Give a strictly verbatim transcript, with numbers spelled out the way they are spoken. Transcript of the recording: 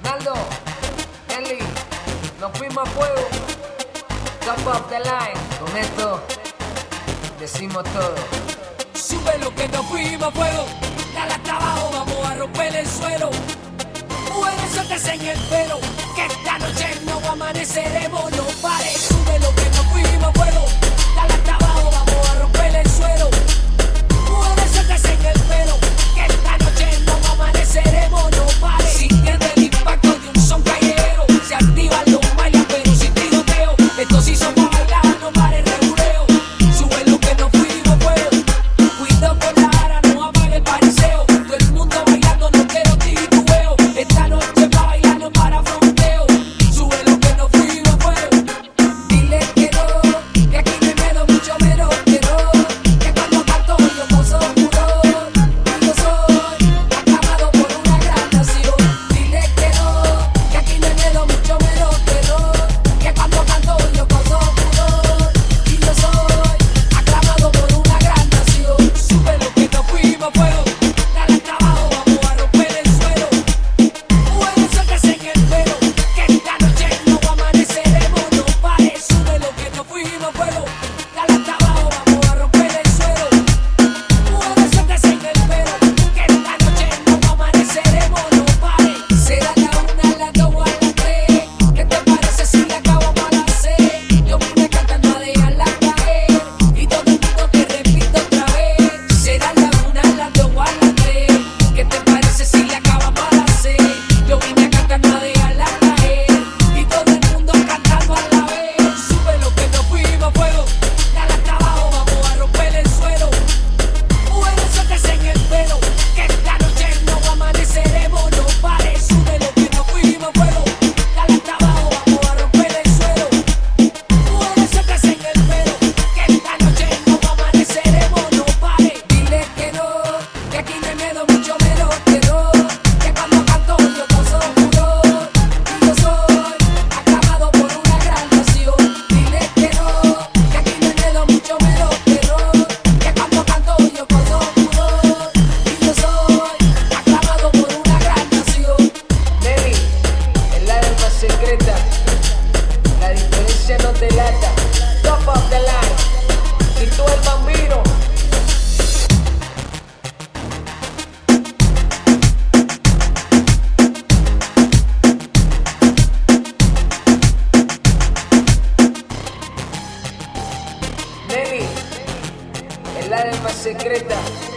Naldo, Eli, nos fuimos a fuego. Top of the line. Con esto decimos todo. Sube lo que nos fuimos a fuego. Dale hasta abajo, vamos a romper el suelo. Mujeres sueltas en el pelo, que esta noche no amaneceremos, no pares. Sube lo que nos fuimos a fuego. Dale hasta abajo, vamos a romper el suelo. Mujeres sueltas en el pelo, que esta noche no amaneceremos, no pares. Sintiendo el impacto de un son callejero, se activan los mayas pero sin tiroteo. Esto sí son pa' bailar, no pares reguleo. Sube lo que nos fuimos a fuego. Cuidado con la ara, no apague el pariseo. Todo el mundo bailando, no quiero titubeo. Esta noche pa' bailar, no para fronteo. Sube lo que nos fuimos a fuego. Dile que no, que aquí me medo mucho menos que no. Que cuando canto yo gozo furor. Y yo soy aclamado por una gran nación. Dile que no, que aquí me medo mucho menos que no. Que cuando canto yo gozo furor. Y yo soy aclamado por una gran nación. Sube lo que nos fuimos a fuego. Dale hasta abajo, vamos a romper el suelo. Mujeres sueltas en el pelo, que esta noche no amaneceremos, no pares. Sube lo que nos fuimos a fuego. Dale hasta abajo, vamos a romper el suelo. Mujeres sueltas en el pelo, que esta noche no amaneceremos, no pares. Será la una, la dos o a las tres. ¿Qué te parece si la acabamos a las seis? Yo vine cantando a dejarla caer, y todo el mundo te repito otra vez. Será la una, la dos o a las tres. ¿Qué te parece si la acabamos a las seis? Yo vine cantando a dejarla caer, y todo el mundo cantando a la vez. Sube lo que nos fuimos a fuego. Dale hasta abajo, vamos a romper el suelo. Mujeres sueltas en el pelo, que esta noche no amaneceremos, no pares. Sube lo que nos fuimos a fuego. Dale hasta abajo, vamos a romper el suelo. Mujeres sueltas en el pelo, que esta noche no amaneceremos, no pares. Dile que no, que aquí me medo mucho menos que no. Que cuando canto yo gozo furor. Y yo soy aclamado por una gran nación. Dile que no, que aquí me medo mucho menos que no. Que cuando canto yo gozo furor. Y yo soy aclamado por una gran nación. Nelly, es la alma secreta. La diferencia no te lata. Top of the line. Y tú el bambino. Nelly, es la alma secreta.